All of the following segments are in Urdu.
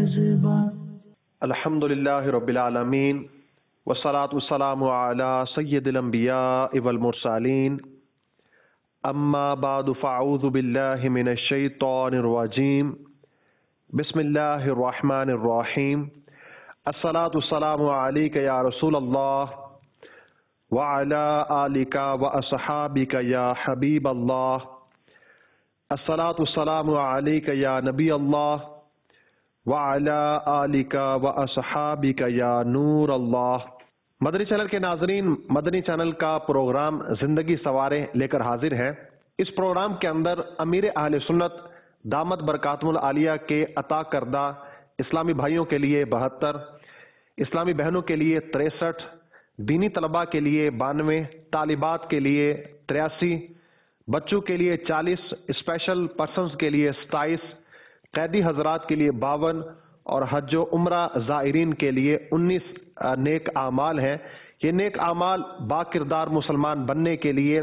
الحمدللہ رب العالمین والصلاة والسلام علی سید الانبیاء والمرسلین اما بعد فاعوذ باللہ من الشیطان الرجیم بسم اللہ الرحمن الرحیم الصلاة والسلام علیک یا رسول اللہ وعلی آلک واصحابک یا حبیب اللہ الصلاة والسلام علیک یا نبی اللہ وعلی آلک واصحابک یا نور اللہ۔ مدنی چینل کے ناظرین، مدنی چینل کا پروگرام زندگی سوارے لے کر حاضر ہیں۔ اس پروگرام کے اندر امیر اہل سنت دامت برکاتہم العالیہ کے عطا کردہ اسلامی بھائیوں کے لیے 72، اسلامی بہنوں کے لیے 63، دینی طلباء کے لیے 92، طالبات کے لیے 83، بچوں کے لیے 40، اسپیشل پرسنز کے لیے 27، قیدی حضرات کے لیے 52 اور حج و عمرہ زائرین کے لیے 19 نیک اعمال ہیں۔ یہ نیک اعمال با کردار مسلمان بننے کے لیے،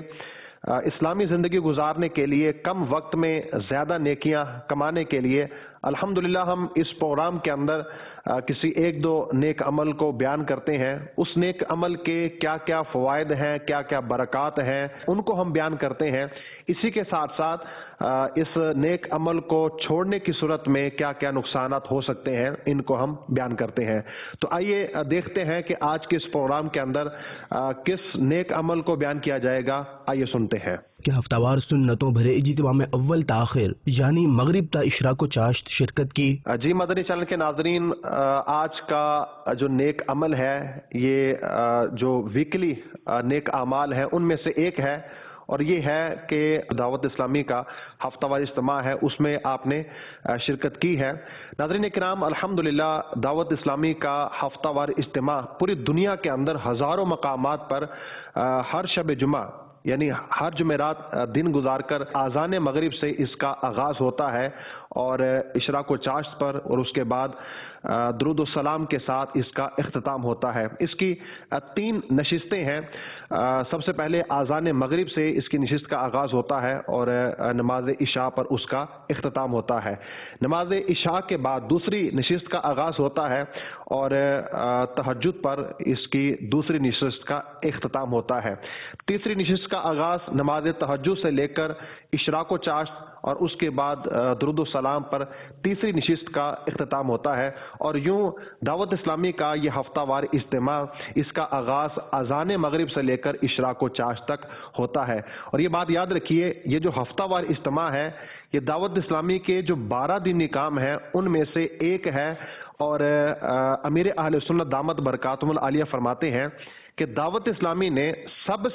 اسلامی زندگی گزارنے کے لیے، کم وقت میں زیادہ نیکیاں کمانے کے لیے الحمدللہ ہم اس پروگرام کے اندر کسی ایک دو نیک عمل کو بیان کرتے ہیں۔ اس نیک عمل کے کیا کیا فوائد ہیں، کیا کیا برکات ہیں، ان کو ہم بیان کرتے ہیں۔ اسی کے ساتھ ساتھ اس نیک عمل کو چھوڑنے کی صورت میں کیا کیا نقصانات ہو سکتے ہیں، ان کو ہم بیان کرتے ہیں۔ تو آئیے دیکھتے ہیں کہ آج کے اس پروگرام کے اندر کس نیک عمل کو بیان کیا جائے گا، آئیے سنتے ہیں۔ کہ ہفتہ وار سنتوں بھرے اجتماع میں اول تاخیر یعنی مغرب تا اشراق و چاشت شرکت کی۔ جی مدنی چینل کے ناظرین، آج کا جو نیک عمل ہے، یہ جو ویکلی نیک اعمال ہیں ان میں سے ایک ہے، اور یہ ہے کہ دعوت اسلامی کا ہفتہ وار اجتماع ہے، اس میں آپ نے شرکت کی ہے۔ ناظرین کرام، الحمدللہ دعوت اسلامی کا ہفتہ وار اجتماع پوری دنیا کے اندر ہزاروں مقامات پر ہر شب جمعہ یعنی ہر جمعرات دن گزار کر آذان مغرب سے اس کا آغاز ہوتا ہے، اور اشراق و چاشت پر اور اس کے بعد درود و سلام کے ساتھ اس کا اختتام ہوتا ہے۔ اس کی 3 نشستیں ہیں۔ سب سے پہلے آذان مغرب سے اس کی نشست کا آغاز ہوتا ہے اور نماز عشاء پر اس کا اختتام ہوتا ہے۔ نماز عشاء کے بعد دوسری نشست کا آغاز ہوتا ہے اور تہجد پر اس کی دوسری نشست کا اختتام ہوتا ہے۔ تیسری نشست کا آغاز نماز تہجد سے لے کر اشراق و چاشت اور اس کے بعد درود و سلام پر تیسری نشست کا اختتام ہوتا ہے، اور یوں دعوت اسلامی کا یہ ہفتہ وار اجتماع، اس کا آغاز اذان مغرب سے لے کر اشراق و چاشت تک ہوتا ہے۔ اور یہ بات یاد رکھیے، یہ جو ہفتہ وار اجتماع ہے یہ دعوت اسلامی کے جو 12 دینی کام ہیں ان میں سے ایک ہے، اور امیر اہل سنت دامت برکاتہم العالیہ فرماتے ہیں کہ دعوت اسلامی نے سب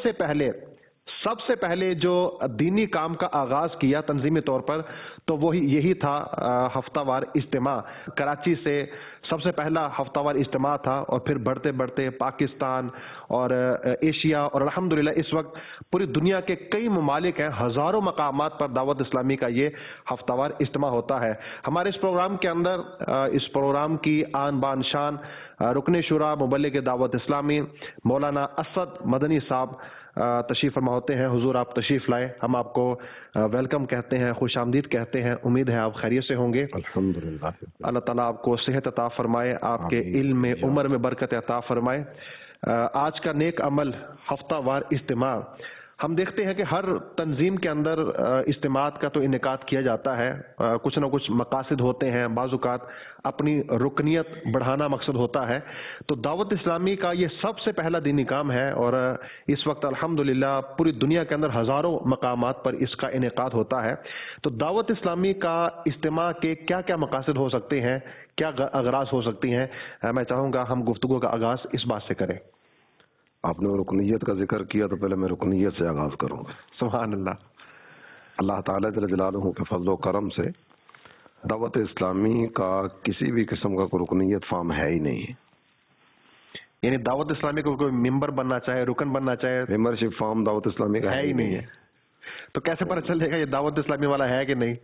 سے پہلے جو دینی کام کا آغاز کیا تنظیمی طور پر، تو وہی یہی تھا ہفتہ وار اجتماع۔ کراچی سے سب سے پہلا ہفتہ وار اجتماع تھا، اور پھر بڑھتے بڑھتے پاکستان اور ایشیا، اور الحمدللہ اس وقت پوری دنیا کے کئی ممالک ہیں، ہزاروں مقامات پر دعوت اسلامی کا یہ ہفتہ وار اجتماع ہوتا ہے۔ ہمارے اس پروگرام کے اندر اس پروگرام کی آن بان شان رکن شورا مبلغ دعوت اسلامی مولانا اسد مدنی صاحب تشریف فرما ہوتے ہیں۔ حضور آپ تشریف لائے، ہم آپ کو ویلکم کہتے ہیں، خوش آمدید کہتے ہیں۔ امید ہے آپ خیریت سے ہوں گے۔ الحمدللہ۔ اللہ تعالیٰ آپ کو صحت عطا فرمائے، آپ کے علم میں، عمر میں برکت عطا فرمائے۔ آج کا نیک عمل ہفتہ وار اجتماع، ہم دیکھتے ہیں کہ ہر تنظیم کے اندر اجتماعات کا تو انعقاد کیا جاتا ہے، کچھ نہ کچھ مقاصد ہوتے ہیں، بعض اوقات اپنی رکنیت بڑھانا مقصد ہوتا ہے۔ تو دعوت اسلامی کا یہ سب سے پہلا دینی کام ہے، اور اس وقت الحمدللہ پوری دنیا کے اندر ہزاروں مقامات پر اس کا انعقاد ہوتا ہے۔ تو دعوت اسلامی کا اجتماع کے کیا کیا مقاصد ہو سکتے ہیں، کیا اغراض ہو سکتی ہیں، میں چاہوں گا ہم گفتگو کا آغاز اس بات سے کریں۔ آپ نے رکنیت کا ذکر کیا تو پہلے میں رکنیت سے آغاز کروں گا۔ سبحان اللہ۔ اللہ تعالیٰ جل جلالہ کے فضل و کرم سے دعوت اسلامی کا کسی بھی قسم کا کوئی رکنیت فارم ہے ہی نہیں ہے۔ یعنی دعوت اسلامی کو کوئی ممبر بننا چاہے، رکن بننا چاہے، ممبرشپ فارم دعوت اسلامی کا ہے ہی نہیں ہے۔ تو کیسے پتہ چلے گا یہ دعوت اسلامی والا ہے کہ نہیں؟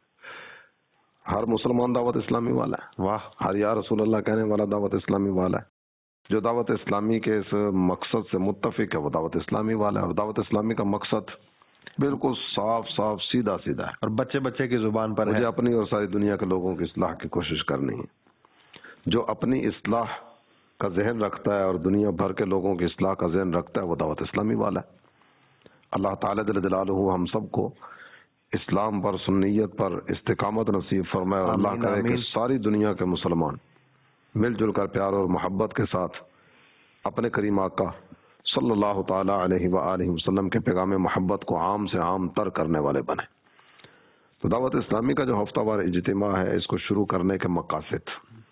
ہر مسلمان دعوت اسلامی والا ہے۔ واہ۔ ہر یا رسول اللہ کہنے والا دعوت اسلامی والا ہے۔ جو دعوت اسلامی کے اس مقصد سے متفق ہے وہ دعوت اسلامی والا ہے، اور دعوت اسلامی کا مقصد بالکل صاف صاف سیدھا سیدھا ہے، اور بچے بچے کی زبان پر ہے۔ مجھے اپنی اور ساری دنیا کے لوگوں کی اصلاح کی کوشش کرنی ہے۔ جو اپنی اصلاح کا ذہن رکھتا ہے اور دنیا بھر کے لوگوں کی اصلاح کا ذہن رکھتا ہے وہ دعوت اسلامی والا ہے۔ اللہ تعالیٰ جل جلالہ ہم سب کو اسلام پر، سنیت پر استقامت نصیب فرمائے، اور اللہ کرے کہ ساری دنیا کے مسلمان مل جل کر پیار اور محبت کے ساتھ اپنے کریم آقا صلی اللہ تعالیٰ علیہ وآلہ وسلم کے پیغام محبت کو عام سے عام تر کرنے والے بنے۔ تو دعوت اسلامی کا جو ہفتہ وار اجتماع ہے، اس کو شروع کرنے کے مقاصد،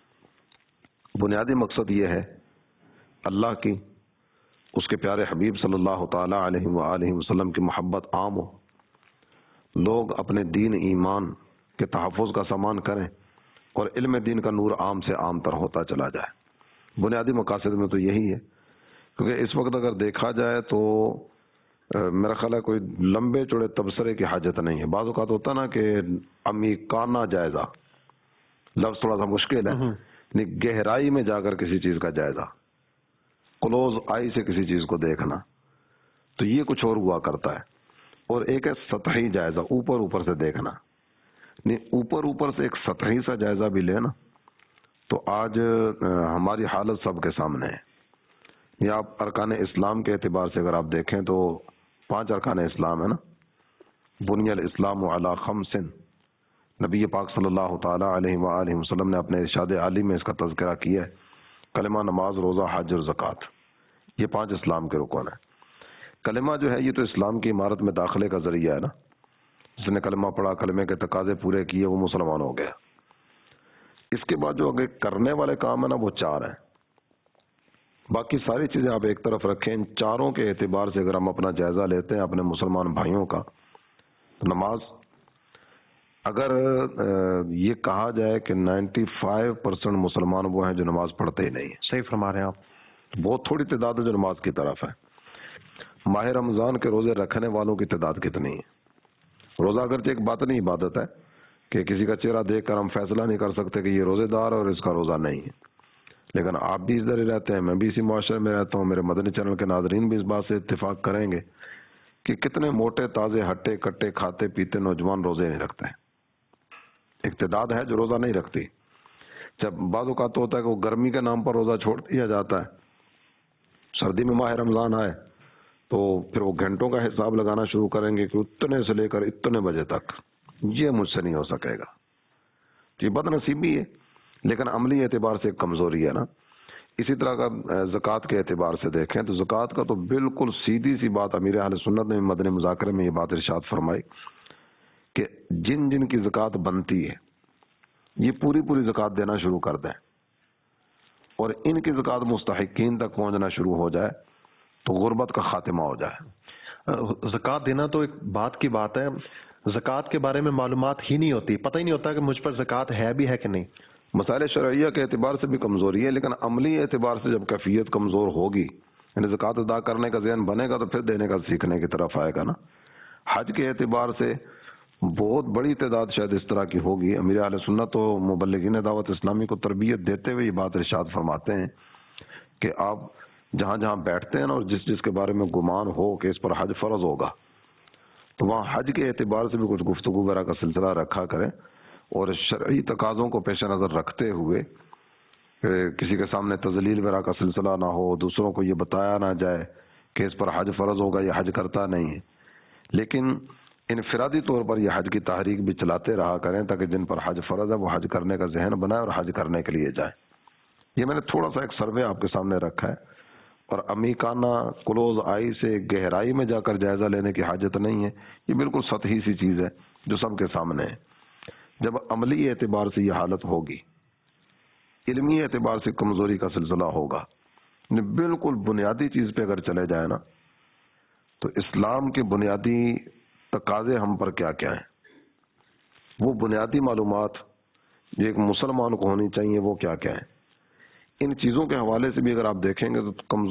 بنیادی مقصد یہ ہے اللہ کی، اس کے پیارے حبیب صلی اللہ تعالیٰ علیہ وآلہ وسلم کی محبت عام ہو، لوگ اپنے دین ایمان کے تحفظ کا سامان کریں، اور علم دین کا نور عام سے عام تر ہوتا چلا جائے۔ بنیادی مقاصد میں تو یہی ہے، کیونکہ اس وقت اگر دیکھا جائے تو میرا خیال ہے کوئی لمبے چوڑے تبصرے کی حاجت نہیں ہے۔ بعض اوقات ہوتا نا کہ عمیقانہ جائزہ، لفظ تھوڑا سا مشکل ہے، یعنی گہرائی میں جا کر کسی چیز کا جائزہ، کلوز آئی سے کسی چیز کو دیکھنا، تو یہ کچھ اور ہوا کرتا ہے۔ اور ایک ہے سطحی جائزہ، اوپر اوپر سے دیکھنا، نہیں اوپر اوپر سے ایک سطحی سا جائزہ بھی لینا، تو آج ہماری حالت سب کے سامنے ہے۔ یہ آپ ارکان اسلام کے اعتبار سے اگر آپ دیکھیں تو 5 ارکان اسلام ہے نا، بنی الاسلام علی 5، نبی پاک صلی اللہ تعالیٰ علیہ وآلہ وسلم نے اپنے ارشاد عالی میں اس کا تذکرہ کیا ہے، کلمہ، نماز، روزہ، حج اور زکوٰۃ، یہ 5 اسلام کے رکن ہیں۔ کلمہ جو ہے یہ تو اسلام کی عمارت میں داخلے کا ذریعہ ہے نا، جس نے کلمہ پڑھا، کلمے کے تقاضے پورے کیے، وہ مسلمان ہو گیا۔ اس کے بعد جو آگے کرنے والے کام ہیں نا وہ 4 ہیں۔ باقی ساری چیزیں آپ ایک طرف رکھیں، ان 4 کے اعتبار سے اگر ہم اپنا جائزہ لیتے ہیں اپنے مسلمان بھائیوں کا، تو نماز، اگر یہ کہا جائے کہ 95% مسلمان وہ ہیں جو نماز پڑھتے ہی نہیں ہیں، صحیح فرما رہے ہیں آپ، بہت تھوڑی تعداد ہے جو نماز کی طرف ہے۔ ماہ رمضان کے روزے رکھنے والوں کی تعداد کتنی ہے؟ روزہ اگرچہ ایک باطنی عبادت ہے کہ کسی کا چہرہ دیکھ کر ہم فیصلہ نہیں کر سکتے کہ یہ روزے دار ہے اور اس کا روزہ نہیں ہے، لیکن آپ بھی ادھر ہی رہتے ہیں، میں بھی اسی معاشرے میں رہتا ہوں، میرے مدنی چینل کے ناظرین بھی اس بات سے اتفاق کریں گے کہ کتنے موٹے تازے ہٹے کٹے کھاتے پیتے نوجوان روزے نہیں رکھتے ہیں۔ ایک تعداد ہے جو روزہ نہیں رکھتی۔ جب بعض اوقات ہوتا ہے کہ وہ گرمی کے نام پر روزہ چھوڑ دیا جاتا ہے، سردی میں ماہ رمضان آئے تو پھر وہ گھنٹوں کا حساب لگانا شروع کریں گے کہ اتنے سے لے کر اتنے بجے تک، یہ مجھ سے نہیں ہو سکے گا، یہ بد نصیبی ہے، لیکن عملی اعتبار سے ایک کمزوری ہے نا۔ اسی طرح کا زکوٰۃ کے اعتبار سے دیکھیں تو زکوٰۃ کا تو بالکل سیدھی سی بات امیر اہل سنت نے مدنی مذاکرے میں یہ بات ارشاد فرمائی کہ جن جن کی زکوٰۃ بنتی ہے یہ پوری زکوٰۃ دینا شروع کر دیں، اور ان کی زکوٰۃ مستحقین تک پہنچنا شروع ہو جائے تو غربت کا خاتمہ ہو جائے۔ زکوٰۃ دینا تو ایک بات کی بات ہے، زکوٰۃ کے بارے میں معلومات ہی نہیں ہوتی، پتہ ہی نہیں ہوتا کہ مجھ پر زکوٰۃ ہے بھی ہے کہ نہیں۔ مسائل شرعیہ کے اعتبار سے بھی کمزوری ہے، لیکن عملی اعتبار سے جب کیفیت کمزور ہوگی، یعنی زکوٰۃ ادا کرنے کا ذہن بنے گا تو پھر دینے کا سیکھنے کی طرف آئے گا نا۔ حج کے اعتبار سے بہت بڑی تعداد شاید اس طرح کی ہوگی۔ امیر اہل سنت و مبلغین دعوت اسلامی کو تربیت دیتے ہوئے یہ بات ارشاد فرماتے ہیں کہ آپ جہاں جہاں بیٹھتے ہیں نا، اور جس کے بارے میں گمان ہو کہ اس پر حج فرض ہوگا، تو وہاں حج کے اعتبار سے بھی کچھ گفتگو وغیرہ کا سلسلہ رکھا کریں، اور شرعی تقاضوں کو پیش نظر رکھتے ہوئے کسی کے سامنے تذلیل وغیرہ کا سلسلہ نہ ہو، دوسروں کو یہ بتایا نہ جائے کہ اس پر حج فرض ہوگا، یہ حج کرتا نہیں ہے، لیکن انفرادی طور پر یہ حج کی تحریک بھی چلاتے رہا کریں تاکہ جن پر حج فرض ہے وہ حج کرنے کا ذہن بنائے اور حج کرنے کے لیے جائیں۔ یہ میں نے تھوڑا سا ایک سروے آپ کے سامنے رکھا ہے، اور عمیقانہ کلوز آئی سے گہرائی میں جا کر جائزہ لینے کی حاجت نہیں ہے، یہ بالکل سطحی سی چیز ہے جو سب کے سامنے ہے۔ جب عملی اعتبار سے یہ حالت ہوگی، علمی اعتبار سے کمزوری کا سلسلہ ہوگا، بالکل بنیادی چیز پہ اگر چلے جائے نا، تو اسلام کے بنیادی تقاضے ہم پر کیا کیا ہیں، وہ بنیادی معلومات جو ایک مسلمان کو ہونی چاہیے وہ کیا کیا ہیں، ان چیزوں کے حوالے سے بھی اگر آپ دیکھیں گے تو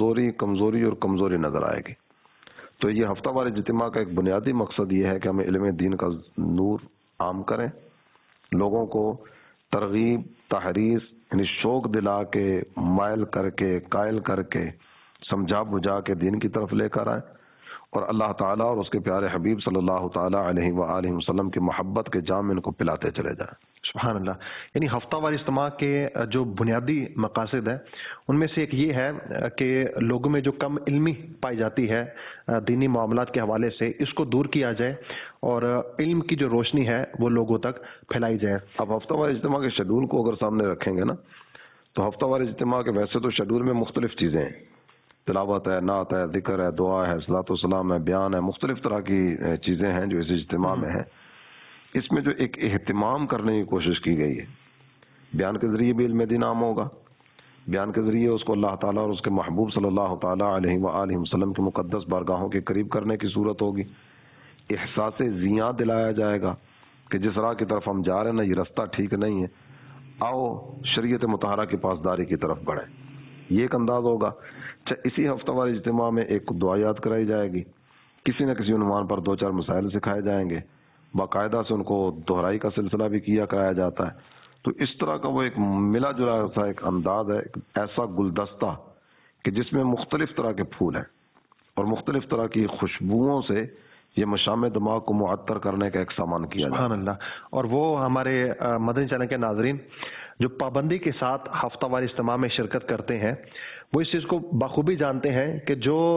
کمزوری نظر آئے گی۔ تو یہ ہفتہ وار اجتماع کا ایک بنیادی مقصد یہ ہے کہ ہمیں علم دین کا نور عام کریں، لوگوں کو ترغیب، تحریض، یعنی شوق دلا کے، مائل کر کے، قائل کر کے، سمجھا بجھا کے دین کی طرف لے کر آئیں، اور اللہ تعالیٰ اور اس کے پیارے حبیب صلی اللہ تعالیٰ علیہ وآلہ وسلم کی محبت کے جام ان کو پلاتے چلے جائیں۔ سبحان اللہ۔ یعنی ہفتہ وار اجتماع کے جو بنیادی مقاصد ہیں ان میں سے ایک یہ ہے کہ لوگوں میں جو کم علمی پائی جاتی ہے دینی معاملات کے حوالے سے، اس کو دور کیا جائے اور علم کی جو روشنی ہے وہ لوگوں تک پھیلائی جائے۔ اب ہفتہ وار اجتماع کے شیڈول کو اگر سامنے رکھیں گے نا تو ہفتہ وار اجتماع کے ویسے تو شیڈول میں مختلف چیزیں ہیں، تلاوت ہے، نعت ہے، ذکر ہے، دعا ہے، صلاۃ و سلام ہے، بیان ہے، مختلف طرح کی چیزیں ہیں جو اس اجتماع میں ہیں۔ اس میں جو ایک اہتمام کرنے کی کوشش کی گئی ہے، بیان کے ذریعے بھی علم دین عام ہوگا، بیان کے ذریعے اس کو اللہ تعالیٰ اور اس کے محبوب صلی اللہ تعالیٰ علیہ وآلہ وسلم کی مقدس بارگاہوں کے قریب کرنے کی صورت ہوگی۔ احساس زیاں دلایا جائے گا کہ جس راہ کی طرف ہم جا رہے ہیں نا، یہ رستہ ٹھیک نہیں ہے، آؤ شریعت مطہرہ کی پاسداری کی طرف بڑھیں، یہ ایک انداز ہوگا۔ اسی ہفتہ وار اجتماع میں ایک دعا یاد کرائی جائے گی، کسی نہ کسی عنوان پر 2-4 مسائل سکھائے جائیں گے، باقاعدہ سے ان کو دہرائی کا سلسلہ بھی کیا کرایا جاتا ہے۔ تو اس طرح کا وہ ایک ملا جلا سا ایک انداز ہے، ایک ایسا گلدستہ کہ جس میں مختلف طرح کے پھول ہیں اور مختلف طرح کی خوشبوؤں سے یہ مشام دماغ کو معطر کرنے کا ایک سامان کیا جاتا ہے۔ سبحان اللہ۔ اور وہ ہمارے مدنی چینل کے ناظرین جو پابندی کے ساتھ ہفتہ وار اجتماع میں شرکت کرتے ہیں وہ اس چیز کو بخوبی جانتے ہیں کہ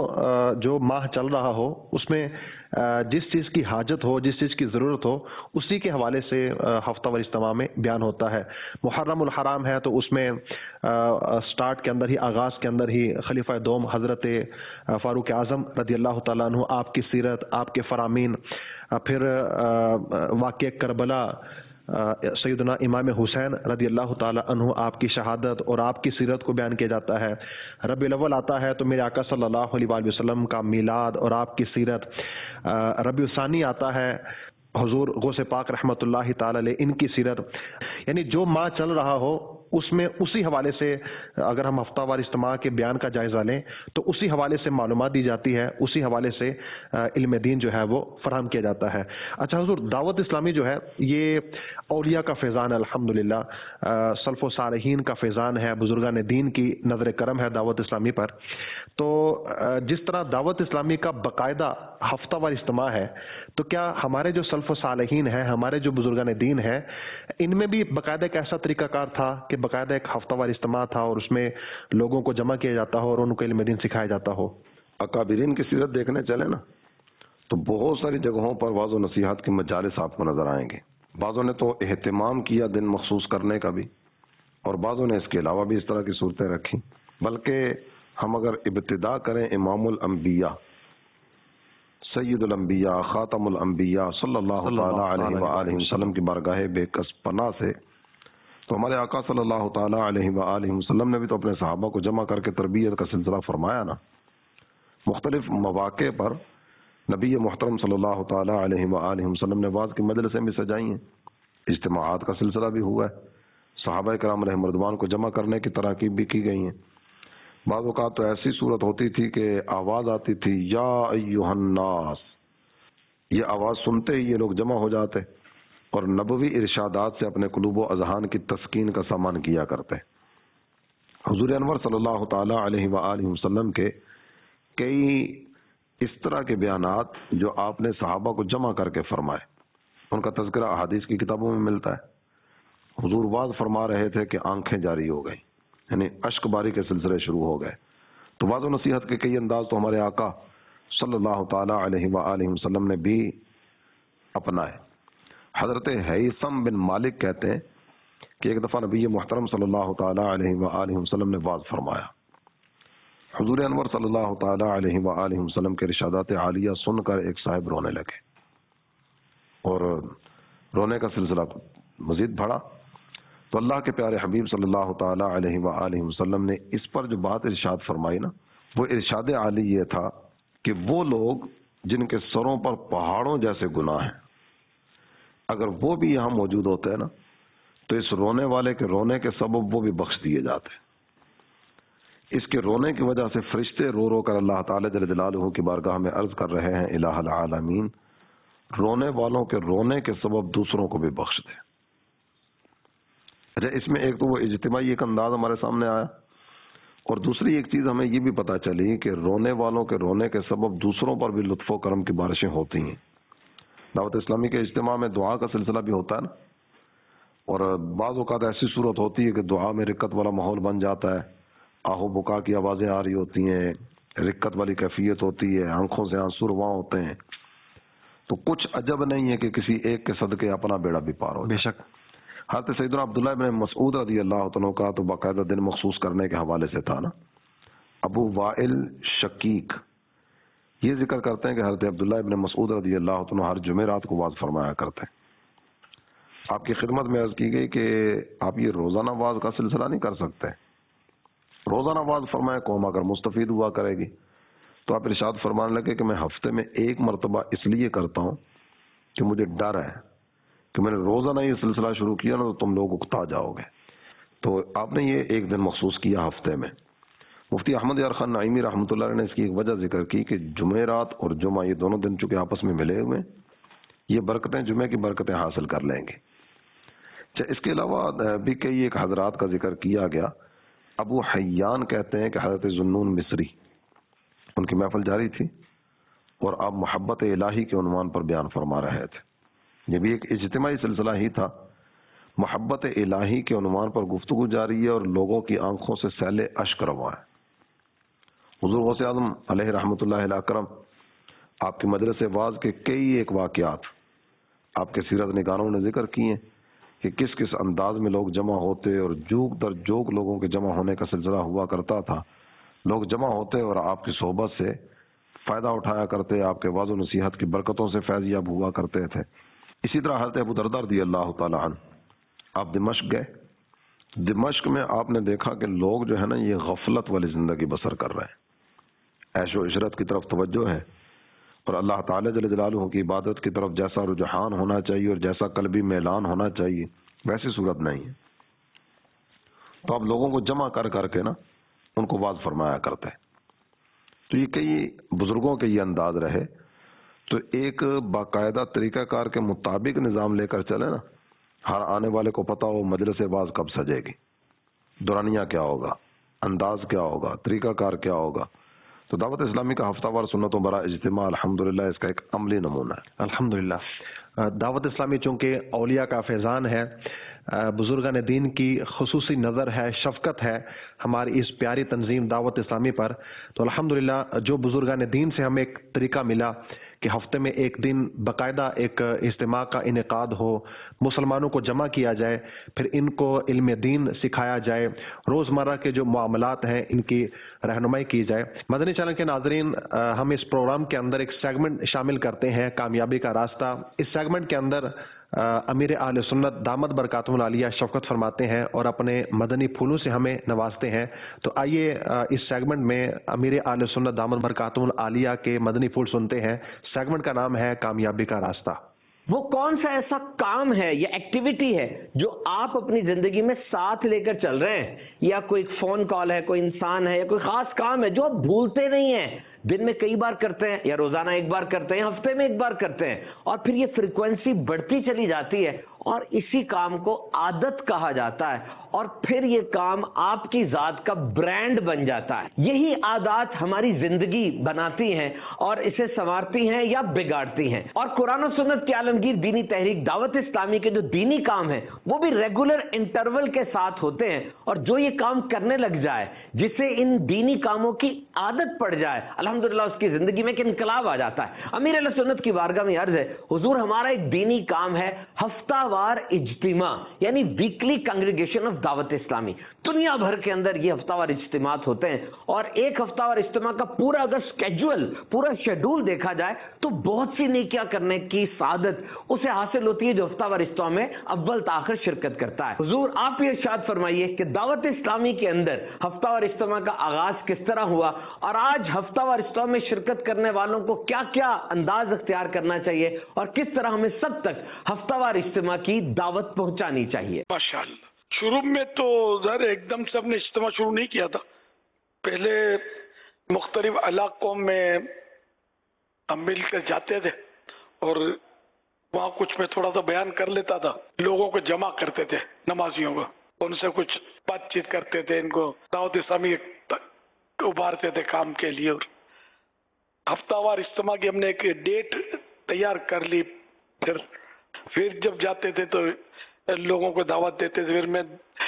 جو ماہ چل رہا ہو اس میں جس چیز کی حاجت ہو، جس چیز کی ضرورت ہو، اسی کے حوالے سے ہفتہ وار اجتماع میں بیان ہوتا ہے۔ محرم الحرام ہے تو اس میں سٹارٹ کے اندر ہی، آغاز کے اندر ہی خلیفہ دوم حضرت فاروق اعظم رضی اللہ تعالیٰ عنہ، آپ کی سیرت، آپ کے فرامین، پھر واقعہ کربلا، سیدنا امام حسین رضی اللہ تعالی عنہ آپ کی شہادت اور آپ کی سیرت کو بیان کیا جاتا ہے۔ ربیع الاول آتا ہے تو میرے آقا صلی اللہ علیہ وآلہ وسلم کا میلاد اور آپ کی سیرت۔ ربیع الثانی آتا ہے حضور غوث پاک رحمۃ اللہ تعالی علیہ، ان کی سیرت۔ یعنی جو ماہ چل رہا ہو اس میں اسی حوالے سے اگر ہم ہفتہ وار اجتماع کے بیان کا جائزہ لیں تو اسی حوالے سے معلومات دی جاتی ہے، اسی حوالے سے علم دین جو ہے وہ فراہم کیا جاتا ہے۔ اچھا حضور، دعوت اسلامی جو ہے یہ اولیاء کا فیضان ہے، الحمدللہ سلف و صالحین کا فیضان ہے، بزرگان دین کی نظر کرم ہے دعوت اسلامی پر۔ تو جس طرح دعوت اسلامی کا باقاعدہ ہفتہ وار اجتماع ہے، تو کیا ہمارے جو سلف و صالحین ہیں، ہمارے جو بزرگان دین ہیں، ان میں بھی باقاعدہ ایک ایسا طریقہ کار تھا کہ باقاعدہ ایک ہفتہ وار اجتماع تھا اور اس میں لوگوں کو جمع کیا جاتا ہو اور ان کو علم دین سکھایا جاتا ہو؟ اکابرین کی سیرت دیکھنے چلے نا تو بہت ساری جگہوں پر واعظ و نصیحت کے مجالس آپ کو نظر آئیں گے۔ بعضوں نے تو اہتمام کیا دن مخصوص کرنے کا بھی، اور بعضوں نے اس کے علاوہ بھی اس طرح کی صورتیں رکھی۔ بلکہ ہم اگر ابتدا کریں امام الانبیاء، سید الانبیاء، خاتم الانبیاء صلی اللہ تعالیٰ علیہ وآلہ وسلم کی بارگاہ بے کس پناہ سے، تو ہمارے آقا صلی اللہ تعالیٰ علیہ وآلہ وسلم نے بھی تو اپنے صحابہ کو جمع کر کے تربیت کا سلسلہ فرمایا نا۔ مختلف مواقع پر نبی محترم صلی اللہ تعالیٰ علیہ وآلہ وسلم نے بعض کی مجلسیں بھی سجائی ہیں، اجتماعات کا سلسلہ بھی ہوا ہے، صحابہ کرام علیہ رضوان کو جمع کرنے کی تراکیب بھی کی گئی ہیں۔ بعض اوقات تو ایسی صورت ہوتی تھی کہ آواز آتی تھی یا ایھا الناس، یہ آواز سنتے ہی یہ لوگ جمع ہو جاتے اور نبوی ارشادات سے اپنے قلوب و اذہان کی تسکین کا سامان کیا کرتے۔ حضور انور صلی اللہ تعالیٰ علیہ وآلہ وسلم کے کئی اس طرح کے بیانات جو آپ نے صحابہ کو جمع کر کے فرمائے، ان کا تذکرہ احادیث کی کتابوں میں ملتا ہے۔ حضور واز فرما رہے تھے کہ آنکھیں جاری ہو گئیں، یعنی اشک باری کے سلسلے شروع ہو گئے۔ تو واضح و نصیحت کے کئی انداز تو ہمارے آقا صلی اللہ تعالیٰ علیہ وآلہ وسلم نے بھی اپنائے۔ حضرت ہیثم بن مالک کہتے ہیں کہ ایک دفعہ نبی محترم صلی اللہ تعالیٰ علیہ وآلہ وسلم نے واز فرمایا، حضور انور صلی اللہ تعالیٰ علیہ وآلہ وسلم کے ارشادات عالیہ سن کر ایک صاحب رونے لگے، اور رونے کا سلسلہ مزید بڑھا تو اللہ کے پیارے حبیب صلی اللہ تعالیٰ علیہ وآلہ وسلم نے اس پر جو بات ارشاد فرمائی نا، وہ ارشاد عالی یہ تھا کہ وہ لوگ جن کے سروں پر پہاڑوں جیسے گناہ ہیں، اگر وہ بھی یہاں موجود ہوتے ہیں نا تو اس رونے والے کے رونے کے سبب وہ بھی بخش دیے جاتے۔ اس کے رونے کی وجہ سے فرشتے رو رو کر اللہ تعالی جل جلالہ کی بارگاہ میں عرض کر رہے ہیں، الہ العالمین رونے والوں کے رونے کے سبب دوسروں کو بھی بخش دے۔ اچھا، اس میں ایک تو وہ اجتماعی ایک انداز ہمارے سامنے آیا، اور دوسری ایک چیز ہمیں یہ بھی پتہ چلی کہ رونے والوں کے رونے کے سبب دوسروں پر بھی لطف و کرم کی بارشیں ہوتی ہیں. دعوت اسلامی کے اجتماع میں دعا کا سلسلہ بھی ہوتا ہے نا، اور بعض اوقات ایسی صورت ہوتی ہے کہ دعا میں رکت والا ماحول بن جاتا ہے، آہو بکا کی آوازیں آ رہی ہوتی ہیں، رکت والی کیفیت ہوتی ہے، آنکھوں سے آنسو رواں ہوتے ہیں. تو کچھ عجب نہیں ہے کہ کسی ایک کے صدقے اپنا بیڑا بھی پار ہو. بے شک. حضرت سیدنا عبداللہ بن مسعود رضی اللہ عنہ کا تو باقاعدہ دن مخصوص کرنے کے حوالے سے تھا نا. ابو وائل شقیق یہ ذکر کرتے ہیں کہ حضرت عبداللہ بن مسعود رضی اللہ عنہ ہر جمعرات کو واز فرمایا کرتے ہیں. آپ کی خدمت میں عرض کی گئی کہ آپ یہ روزانہ واز کا سلسلہ نہیں کر سکتے. روزانہ واز فرمائے قوم اگر مستفید ہوا کرے گی. تو آپ ارشاد فرمانے لگے کہ میں ہفتے میں ایک مرتبہ اس لیے کرتا ہوں کہ مجھے ڈر ہے کہ میں نے روزانہ یہ سلسلہ شروع کیا نا تو تم لوگ اکتا جاؤ گے. تو آپ نے یہ ایک دن مخصوص کیا ہفتے میں. مفتی احمد یار خان نعیمی رحمۃ اللہ علیہ نے اس کی ایک وجہ ذکر کی کہ جمعرات اور جمعہ یہ دونوں دن چونکہ آپس میں ملے ہوئے، یہ برکتیں جمعے کی برکتیں حاصل کر لیں گے. اس کے علاوہ بھی کئی ایک حضرات کا ذکر کیا گیا. ابو حیان کہتے ہیں کہ حضرت ذوالنون مصری ان کی محفل جاری تھی اور آپ محبت الہی کے عنوان پر بیان فرما رہے تھے. یہ بھی ایک اجتماعی سلسلہ ہی تھا. محبت الہی کے عنوان پر گفتگو جاری ہے اور لوگوں کی آنکھوں سے سیل اشک رواں ہے. حضور غوث اعظم علیہ رحمۃ اللہ علیہ اکرم آپ کے مجلس واز کے کئی ایک واقعات آپ کے سیرت نگاروں نے ذکر کیے ہیں کہ کس کس انداز میں لوگ جمع ہوتے اور جوک در جوک لوگوں کے جمع ہونے کا سلسلہ ہوا کرتا تھا. لوگ جمع ہوتے اور آپ کی صحبت سے فائدہ اٹھایا کرتے، آپ کے واضح نصیحت کی برکتوں سے فیض یاب ہوا کرتے تھے. اسی طرح حضرت ابو درداء رضی اللہ تعالی عنہ آپ دمشق گئے. دمشق میں آپ نے دیکھا کہ لوگ جو ہے نا یہ غفلت والی زندگی بسر کر رہے ہیں، عیش و عشرت کی طرف توجہ ہے، اور اللہ تعالی جل جلالہ کی عبادت کی طرف جیسا رجحان ہونا چاہیے اور جیسا قلبی میلان ہونا چاہیے ویسی صورت نہیں ہے. تو آپ لوگوں کو جمع کر کر کے نا ان کو واز فرمایا کرتے. تو یہ کئی بزرگوں کے یہ انداز رہے. تو ایک باقاعدہ طریقہ کار کے مطابق نظام لے کر چلے نا، ہر آنے والے کو پتا ہو مجلس واز کب سجے گی، دورانیہ کیا ہوگا، انداز کیا ہوگا، طریقہ کار کیا ہوگا. تو دعوت اسلامی کا ہفتہ وار سنتوں برا اجتماع الحمدللہ اس کا ایک عملی نمونہ ہے. الحمدللہ دعوت اسلامی چونکہ اولیاء کا فیضان ہے، بزرگان دین کی خصوصی نظر ہے، شفقت ہے ہماری اس پیاری تنظیم دعوت اسلامی پر. تو الحمدللہ جو بزرگان دین سے ہمیں ایک طریقہ ملا کہ ہفتے میں ایک دن باقاعدہ ایک اجتماع کا انعقاد ہو، مسلمانوں کو جمع کیا جائے، پھر ان کو علم دین سکھایا جائے، روزمرہ کے جو معاملات ہیں ان کی رہنمائی کی جائے. مدنی چینل کے ناظرین، ہم اس پروگرام کے اندر ایک سیگمنٹ شامل کرتے ہیں، کامیابی کا راستہ. اس سیگمنٹ کے اندر امیر اہل سنت دامت برکاتہ العالیہ شفقت فرماتے ہیں اور اپنے مدنی پھولوں سے ہمیں نوازتے ہیں. تو آئیے اس سیگمنٹ میں امیر اہل سنت دامت برکاتہ العالیہ کے مدنی پھول سنتے ہیں. سیگمنٹ کا نام ہے کامیابی کا راستہ. وہ کون سا ایسا کام ہے یا ایکٹیویٹی ہے جو آپ اپنی زندگی میں ساتھ لے کر چل رہے ہیں، یا کوئی فون کال ہے، کوئی انسان ہے، یا کوئی خاص کام ہے جو آپ بھولتے نہیں ہیں، دن میں کئی بار کرتے ہیں یا روزانہ ایک بار کرتے ہیں، ہفتے میں ایک بار کرتے ہیں، اور پھر یہ فریکوینسی بڑھتی چلی جاتی ہے اور اسی کام کو عادت کہا جاتا ہے اور پھر یہ کام آپ کی ذات کا برانڈ بن جاتا ہے. یہی عادات ہماری زندگی بناتی ہیں اور اسے سنوارتی ہیں یا بگاڑتی ہیں. اور قرآن و سنت کی عالمگیر دینی تحریک دعوت اسلامی کے جو دینی کام ہیں وہ بھی ریگولر انٹرول کے ساتھ ہوتے ہیں، اور جو یہ کام کرنے لگ جائے، جسے ان دینی کاموں کی عادت پڑ جائے، الحمدللہ اس کی زندگی میں ایک انقلاب آ جاتا ہے. امیر اہل سنت کی بارگاہ میں عرض ہے، حضور ہمارا ایک دینی کام ہے ہفتہ وار اجتماع، یعنی ویکلی کنگریگیشن آف دعوت اسلامی. دنیا بھر کے اندر یہ ہفتہ وار اجتماعات ہوتے ہیں، اور ایک ہفتہ وار اجتماع کا پورا اگر اسکیجول، پورا شیڈول دیکھا جائے تو بہت سی نیکیاں کرنے کی سعادت اسے حاصل ہوتی ہے جو ہفتہ وار اجتماع میں اول تاخر شرکت کرتا ہے. حضور آپ یہ ارشاد فرمائیے کہ دعوت اسلامی کے اندر ہفتہ وار اجتماع کا آغاز کس طرح ہوا، اور آج ہفتہ وار اجتماع میں شرکت کرنے والوں کو کیا کیا انداز اختیار کرنا چاہیے، اور کس طرح ہمیں سب تک ہفتہ وار اجتماع کی دعوت پہنچانی چاہیے. ماشاءاللہ. شروع میں تو ظاہر ایک دم سے ہم نے اجتماع شروع نہیں کیا تھا. پہلے مختلف علاقوں میں ہم مل کر جاتے تھے اور وہاں کچھ میں تھوڑا سا بیان کر لیتا تھا، لوگوں کو جمع کرتے تھے، نمازیوں کو، ان سے کچھ बातचीत करते थे, इनको दावत इस्लामी उभारते थे काम के लिए। और हफ्तावार इज्तिमा की हमने एक डेट तैयार कर ली। फिर जब जाते थे तो लोगों को दावत देते थे। फिर मैं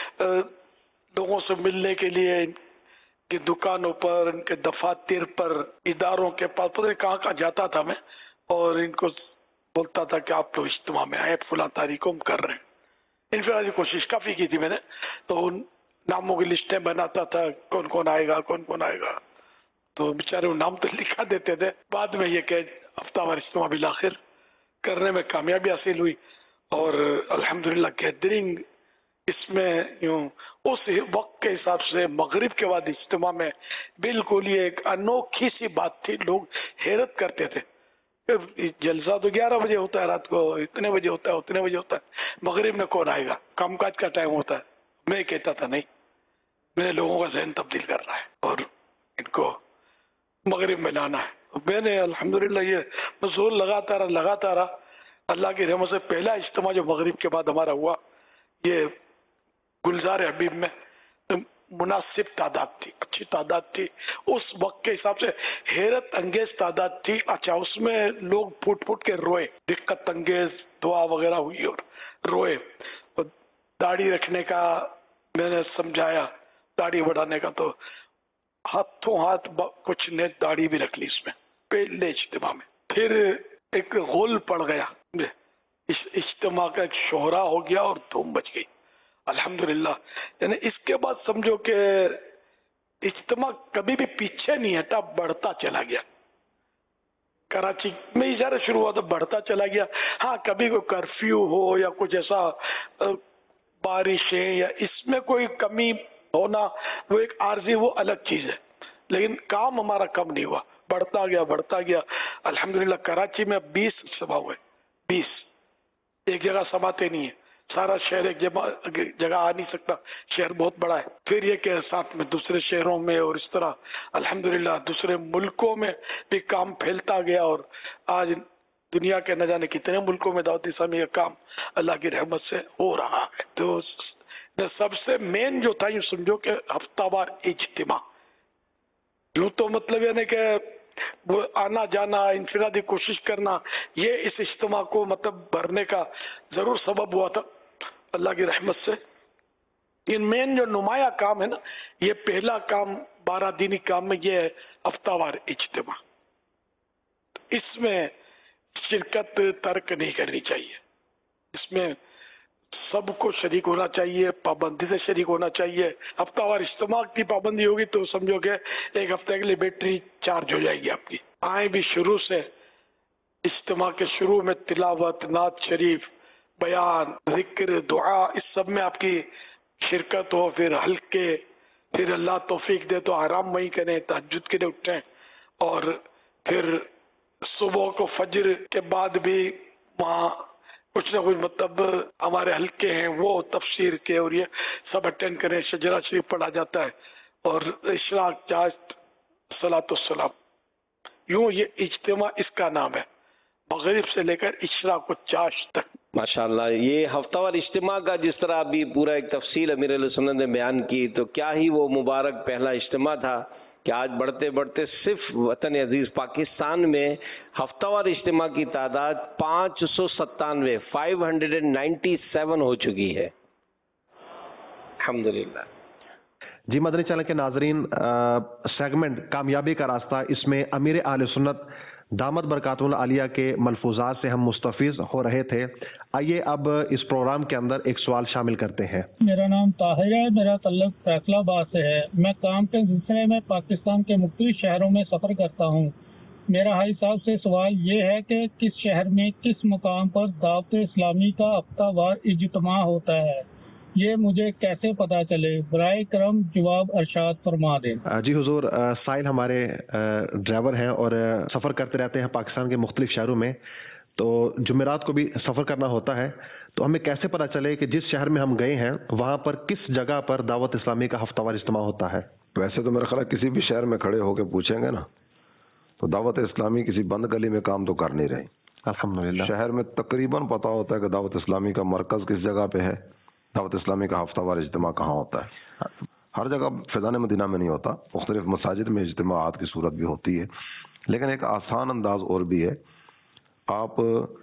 लोगों से मिलने के लिए इनकी दुकानों पर, इनके दफातर पर, इदारों के पास, पता नहीं कहाँ कहाँ जाता था मैं, और इनको बोलता था कि आप लोग इज्तिमा में आए, फुला तारीख को हम कर रहे हैं। इनफराद की कोशिश काफ़ी की थी मैंने, तो उन नामों की लिस्टें बनाता था, कौन कौन आएगा कौन कौन आएगा, तो बेचारे नाम तो लिखा देते थे। बाद में ये कि हफ्तावार इज्तिमा बिल आखिर करने में कामयाबी हासिल हुई, और अल्हम्दुलिल्लाह गैदरिंग इसमें यूँ उस वक्त के हिसाब से मगरिब के बाद इज्तिमा में बिल्कुल ये एक अनोखी सी बात थी। लोग हैरत करते थे, जलसा तो 11 बजे होता है, रात को इतने बजे होता है, उतने बजे होता है, मगरिब में कौन आएगा, कामकाज का टाइम होता है। मैं कहता था नहीं, मैंने लोगों का ज़हन तब्दील करना है और इनको मगरिब में लाना है। तो मैंने अल्हम्दुलिल्लाह ये मसूल लगाता रहा। अल्लाह की रहमत से पहला इज्तिमा जो मगरिब के बाद हमारा हुआ, ये गुलजार हबीब में मुनासिब तादाद थी, अच्छी तादाद थी, उस वक्त के हिसाब से हैरत अंगेज तादाद थी। अच्छा, उसमें लोग फूट फूट के रोए, दिक्कत अंगेज दुआ वगैरह हुई और रोए। तो दाढ़ी रखने का मैंने समझाया, दाढ़ी बढ़ाने का, तो हाथों हाथ कुछ ने दाढ़ी भी रख ली इसमें पहले इज्तिमा में। फिर एक गोल पड़ गया, इस इज्तिमा का एक शोहरा हो गया और धूम बच गई अल्हम्दुलिल्लाह। यानी इसके बाद समझो कि इज्तिमा कभी भी पीछे नहीं हटा, बढ़ता चला गया। कराची में ही जरा शुरू हुआ तो बढ़ता चला गया। हाँ, कभी कोई कर्फ्यू हो या कुछ ऐसा बारिशें या इसमें कोई कमी होना, वो एक आर्जी, वो अलग चीज है, लेकिन काम हमारा कम नहीं हुआ, बढ़ता गया अल्हम्दुलिल्लाह। कराची में 20 सभा हुए, 20 एक जगह समाते नहीं है, सारा शहर एक जगह आ नहीं सकता, शहर बहुत बड़ा है। फिर ये कि साथ में दूसरे शहरों में और इस तरह अल्हम्दुलिल्लाह दूसरे मुल्कों में भी काम फैलता गया, और आज दुनिया के न जाने कितने मुल्कों में दावत इस्लामी का काम अल्लाह की रहमत से हो रहा है। तो सबसे मेन जो था, यूँ समझो कि हफ्तावार इज्तिमा, यूँ तो मतलब यानी कि वो आना जाना, इनफरादी कोशिश करना, ये इस इज्तिमा को मतलब भरने का जरूर सबब हुआ था अल्लाह की रहमत से। इन मेन जो नुमाया काम है ना, ये पहला काम 12 दिनी काम में ये है हफ्तावार इज्तिमा। इसमें शिरकत तर्क नहीं करनी चाहिए, इसमें सबको शरीक होना चाहिए, पाबंदी से शरीक होना चाहिए। हफ्तावार इज्तिमा की पाबंदी होगी तो समझो कि एक हफ्ते के लिए बैटरी चार्ज हो जाएगी आपकी। आए भी शुरू से इज्तिमा के शुरू में तिलावत, नात शरीफ, बयान, जिक्र, दुआ, इस सब में आपकी शिरकत हो। फिर हल्के, फिर अल्लाह तौफीक दे तो आराम वहीं करें, तहज्जुद के लिए उठें, और फिर सुबह को फजर के बाद भी वहाँ कुछ ना कुछ मतलब हमारे हल्के हैं वो तफसीर के और ये सब अटेंड करें। शजरा शरीफ पढ़ा जाता है और इशराक, चाश्त, सलातो सलाम, यूँ ये इज्तिमा इसका नाम है, मगरिब से लेकर इशराक व चाश्त तक। माशाअल्लाह, ये हफ्तावार इज्तिमा का जिस तरह अभी पूरा एक तफसील अमीर अहले सुन्नत ने बयान की, तो क्या ही वो मुबारक पहला इज्तिमा था कि आज बढ़ते बढ़ते सिर्फ वतन अजीज पाकिस्तान में हफ्तावार इज्तिमा की तादाद 597 हो चुकी है अल्हम्दुलिल्लाह। जी, मदनी चैनल के नाजरीन, सेगमेंट कामयाबी का रास्ता, इसमें अमीर अहले सुन्नत दामत बरकातुल आलिया के मलफूजात से हम मुस्तफीज हो रहे थे। आइए अब इस प्रोग्राम के अंदर एक सवाल शामिल करते हैं। मेरा नाम ताहिर है, मेरा तल्लुक फैसलाबाद से है। मैं काम के सिलसिले में पाकिस्तान के मुख्तलिफ शहरों में सफ़र करता हूँ। मेरा हाई साहब से सवाल ये है कि किस शहर में किस मुकाम पर दावत इस्लामी का हफ्तावार इज्तिमा होता है, ये मुझे कैसे पता चले? बराए करम जवाब अरशाद फरमा दें। जी हुजूर, साहिल हमारे ड्राइवर हैं और सफ़र करते रहते हैं पाकिस्तान के मुख्तलिफ शहरों में, तो जुमेरात को भी सफ़र करना होता है, तो हमें कैसे पता चले कि जिस शहर में हम गए हैं वहाँ पर किस जगह पर दावत इस्लामी का हफ्तावार इज्तिमा होता है? वैसे तो मेरा ख्याल किसी भी शहर में खड़े होकर पूछेंगे ना, तो दावत इस्लामी किसी बंद गली में काम तो कर नहीं रही। अल्हम्दुलिल्लाह, शहर में तकरीबन पता होता है कि दावत इस्लामी का मरकज़ किस जगह पे है, دعوت اسلامی کا ہفتہ وار اجتماع کہاں ہوتا ہے؟ ہر جگہ فیضان مدینہ میں نہیں ہوتا، مختلف مساجد میں اجتماعات کی صورت بھی ہوتی ہے، لیکن ایک آسان انداز اور بھی ہے. آپ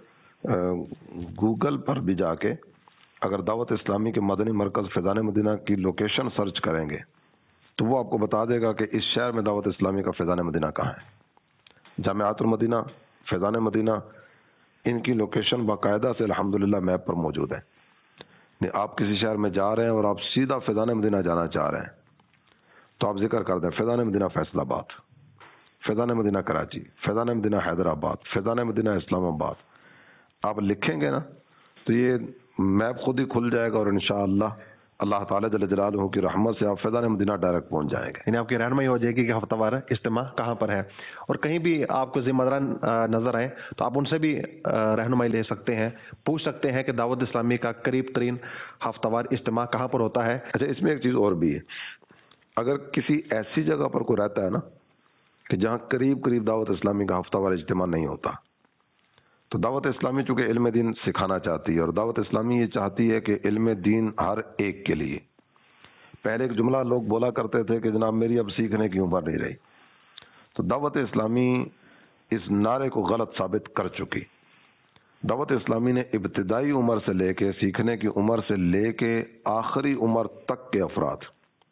گوگل پر بھی جا کے اگر دعوت اسلامی کے مدنی مرکز فیضان مدینہ کی لوکیشن سرچ کریں گے تو وہ آپ کو بتا دے گا کہ اس شہر میں دعوت اسلامی کا فیضان مدینہ کہاں ہے. جامعات المدینہ، فیضان مدینہ، ان کی لوکیشن باقاعدہ سے الحمدللہ میپ پر موجود ہے. آپ کسی شہر میں جا رہے ہیں اور آپ سیدھا فیضان مدینہ جانا چاہ رہے ہیں تو آپ ذکر کر دیں فیضان مدینہ فیصل آباد، فیضان مدینہ کراچی، فیضان مدینہ حیدرآباد، فیضان مدینہ اسلام آباد. آپ لکھیں گے نا تو یہ میپ خود ہی کھل جائے گا اور انشاءاللہ اللہ تعالیٰ جل جلالہ کی رحمت سے آپ فیضان مدینہ ڈائریکٹ پہنچ جائیں گے. یعنی آپ کی رہنمائی ہو جائے گی کہ ہفتہ وار اجتماع کہاں پر ہے، اور کہیں بھی آپ کو ذمہ داران نظر آئے تو آپ ان سے بھی رہنمائی لے سکتے ہیں، پوچھ سکتے ہیں کہ دعوت اسلامی کا قریب ترین ہفتہ وار اجتماع کہاں پر ہوتا ہے. اچھا، اس میں ایک چیز اور بھی ہے، اگر کسی ایسی جگہ پر کوئی رہتا ہے نا کہ جہاں قریب دعوت اسلامی کا ہفتہ وار اجتماع نہیں ہوتا، تو دعوت اسلامی چونکہ علم دین سکھانا چاہتی ہے اور دعوت اسلامی یہ چاہتی ہے کہ علم دین ہر ایک کے لیے. پہلے ایک جملہ لوگ بولا کرتے تھے کہ جناب میری اب سیکھنے کی عمر نہیں رہی، تو دعوت اسلامی اس نعرے کو غلط ثابت کر چکی. دعوت اسلامی نے ابتدائی عمر سے لے کے سیکھنے کی عمر سے لے کے آخری عمر تک کے افراد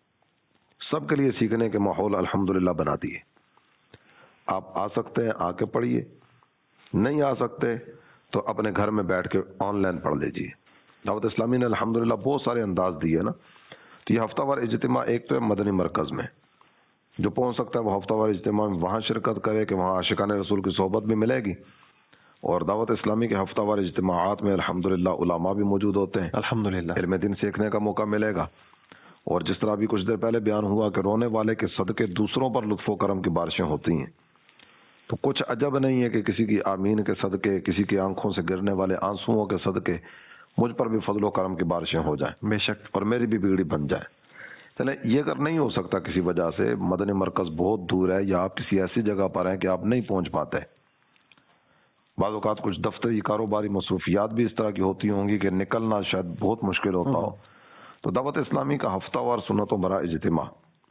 سب کے لیے سیکھنے کے ماحول الحمدللہ بنا دیے. آپ آ سکتے ہیں، آ کے پڑھیے، نہیں آ سکتے تو اپنے گھر میں بیٹھ کے آن لائن پڑھ لیجیے. دعوت اسلامی نے الحمدللہ بہت سارے انداز دیے نا. تو یہ ہفتہ وار اجتماع ایک تو ہے مدنی مرکز میں، جو پہنچ سکتا ہے وہ ہفتہ وار اجتماع میں وہاں شرکت کرے کہ وہاں عاشقان رسول کی صحبت بھی ملے گی. اور دعوت اسلامی کے ہفتہ وار اجتماعات میں الحمدللہ علماء بھی موجود ہوتے ہیں، الحمدللہ علم دین سیکھنے کا موقع ملے گا. اور جس طرح بھی کچھ دیر پہلے بیان ہوا کہ رونے والے کے صدقے دوسروں پر لطف و کرم کی بارشیں ہوتی ہیں، تو کچھ عجب نہیں ہے کہ کسی کی آمین کے صدقے، کسی کی آنکھوں سے گرنے والے آنسوؤں کے صدقے مجھ پر بھی فضل و کرم کی بارشیں ہو جائیں بے شک، اور میری بھی بگڑی بن جائے. چلیں، یہ اگر نہیں ہو سکتا کسی وجہ سے، مدنی مرکز بہت دور ہے یا آپ کسی ایسی جگہ پر ہیں کہ آپ نہیں پہنچ پاتے، بعض اوقات کچھ دفتری کاروباری مصروفیات بھی اس طرح کی ہوتی ہوں گی کہ نکلنا شاید بہت مشکل ہوتا ہو، تو دعوت اسلامی کا ہفتہ وار سنتوں برا اجتماع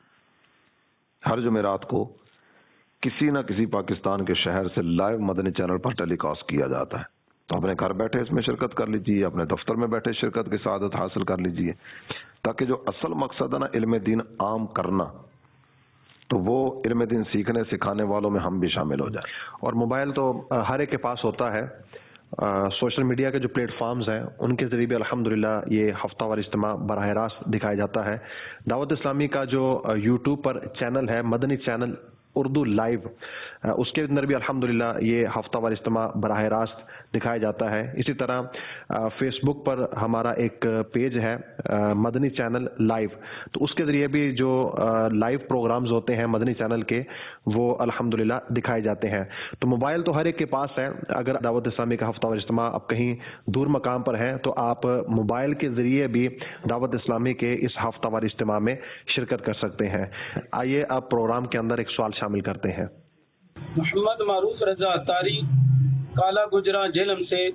ہر جمعرات کو کسی نہ کسی پاکستان کے شہر سے لائیو مدنی چینل پر ٹیلی کاسٹ کیا جاتا ہے. تو اپنے گھر بیٹھے اس میں شرکت کر لیجیے، اپنے دفتر میں بیٹھے شرکت کی سعادت حاصل کر لیجیے، تاکہ جو اصل مقصد ہے نا علم دین عام کرنا، تو وہ علم دین سیکھنے سکھانے والوں میں ہم بھی شامل ہو جائیں. اور موبائل تو ہر ایک کے پاس ہوتا ہے، سوشل میڈیا کے جو پلیٹ فارمز ہیں ان کے ذریعے بھی الحمدللہ یہ ہفتہ وار اجتماع براہ راست دکھایا جاتا ہے. دعوت اسلامی کا جو یوٹیوب پر چینل ہے مدنی چینل اردو لائیو، اس کے اندر بھی الحمدللہ یہ ہفتہ وار اجتماع براہ راست دکھایا جاتا ہے. اسی طرح فیس بک پر ہمارا ایک پیج ہے مدنی چینل لائیو، تو اس کے ذریعے بھی جو لائیو پروگرامز ہوتے ہیں مدنی چینل کے وہ الحمدللہ دکھائے جاتے ہیں. تو موبائل تو ہر ایک کے پاس ہے. اگر دعوت اسلامی کا ہفتہ وار اجتماع اب کہیں دور مقام پر ہے تو آپ موبائل کے ذریعے بھی دعوت اسلامی کے اس ہفتہ وار اجتماع میں شرکت کر سکتے ہیں. آئیے آپ پروگرام کے اندر ایک سوال شامل کرتے ہیں. محمد معروف رضا اتاری کالا گجرا جہلم سے.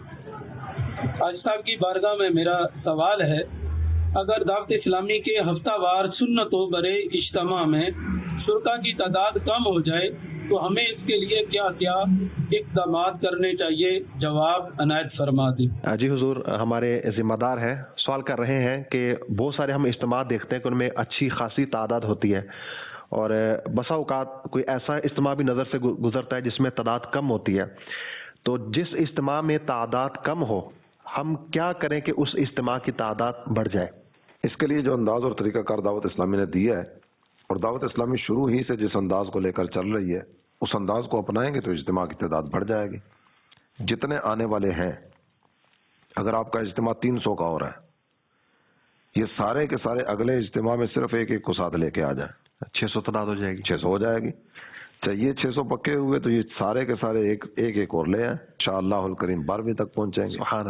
حاجی صاحب کی بارگاہ میں میرا سوال ہے، اگر دعوت اسلامی کے ہفتہ وار سنتوں برے اجتماع میں شرکا کی تعداد کم ہو جائے تو ہمیں اس کے لیے کیا کیا اقدامات کرنے چاہیے؟ جواب عنایت فرما دیں. جی حضور، ہمارے ذمہ دار ہیں سوال کر رہے ہیں کہ بہت سارے ہم اجتماع دیکھتے ہیں کہ ان میں اچھی خاصی تعداد ہوتی ہے، اور بسا اوقات کوئی ایسا اجتماع بھی نظر سے گزرتا ہے جس میں تعداد کم ہوتی ہے. تو جس اجتماع میں تعداد کم ہو ہم کیا کریں کہ اس اجتماع کی تعداد بڑھ جائے؟ اس کے لیے جو انداز اور طریقہ کار دعوت اسلامی نے دیا ہے، اور دعوت اسلامی شروع ہی سے جس انداز کو لے کر چل رہی ہے اس انداز کو اپنائیں گے تو اجتماع کی تعداد بڑھ جائے گی. جتنے آنے والے ہیں، اگر آپ کا اجتماع 300 کا ہو رہا ہے، یہ سارے کے سارے اگلے اجتماع میں صرف ایک ایک کو ساتھ لے کے آ جائیں، 600 تعداد ہو جائے گی. 600 ہو جائے گی. چاہیے 600 پکے ہوئے تو یہ سارے کے سارے ایک ایک اور لے آئیں، انشاءاللہ الکریم 12ویں تک پہنچ جائیں گے. سبحان اللہ.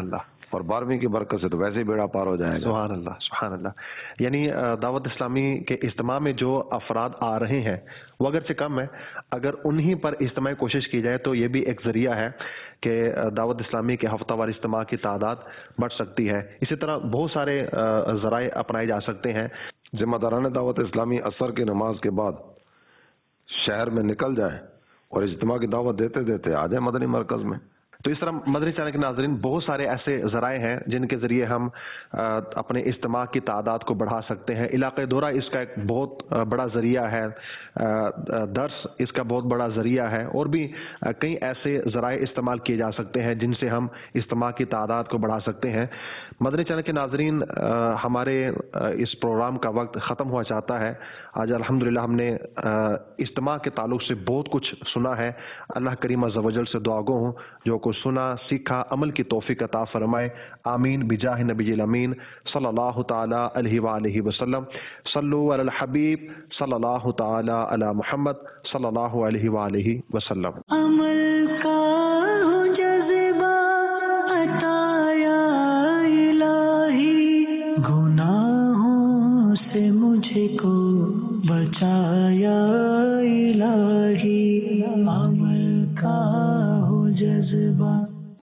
اور 12ویں کی برکت سے تو ویسے ہی بیڑا پار ہو جائے گا. سبحان اللہ سبحان اللہ. یعنی دعوت اسلامی کے اجتماع میں جو افراد آ رہے ہیں وہ اگرچہ کم ہے، اگر انہی پر اجتماعی کوشش کی جائے تو یہ بھی ایک ذریعہ ہے کہ دعوت اسلامی کے ہفتہ وار اجتماع کی تعداد بڑھ سکتی ہے. اسی طرح بہت سارے ذرائع اپنائے جا سکتے ہیں. ذمہ داران دعوت اسلامی عصر کی نماز کے بعد شہر میں نکل جائے اور اجتماع کی دعوت دیتے دیتے آ جائے مدنی مرکز میں. تو اس طرح مدنی چینل کے ناظرین بہت سارے ایسے ذرائع ہیں جن کے ذریعے ہم اپنے اجتماع کی تعداد کو بڑھا سکتے ہیں. علاقہ دورہ اس کا ایک بہت بڑا ذریعہ ہے، درس اس کا بہت بڑا ذریعہ ہے، اور بھی کئی ایسے ذرائع استعمال کیے جا سکتے ہیں جن سے ہم اجتماع کی تعداد کو بڑھا سکتے ہیں. مدنی چینل کے ناظرین، ہمارے اس پروگرام کا وقت ختم ہوا چاہتا ہے. آج الحمدللہ ہم نے اجتماع کے تعلق سے بہت کچھ سنا ہے. اللہ کریم عز و جل سے دعا گو ہوں جو کچھ سنا سیکھا عمل کی توفیق عطا فرمائے. آمین بجاہ نبی الامین صلی اللہ تعالی علیہ وآلہ وسلم. صلو علی الحبیب صلی اللہ تعالی علی محمد صلی اللہ علیہ وآلہ وسلم. عمل کا ہو جذبہ عطا یا الہی، گناہوں سے مجھ کو بچایا الہی. عمل کا ہو جذبہ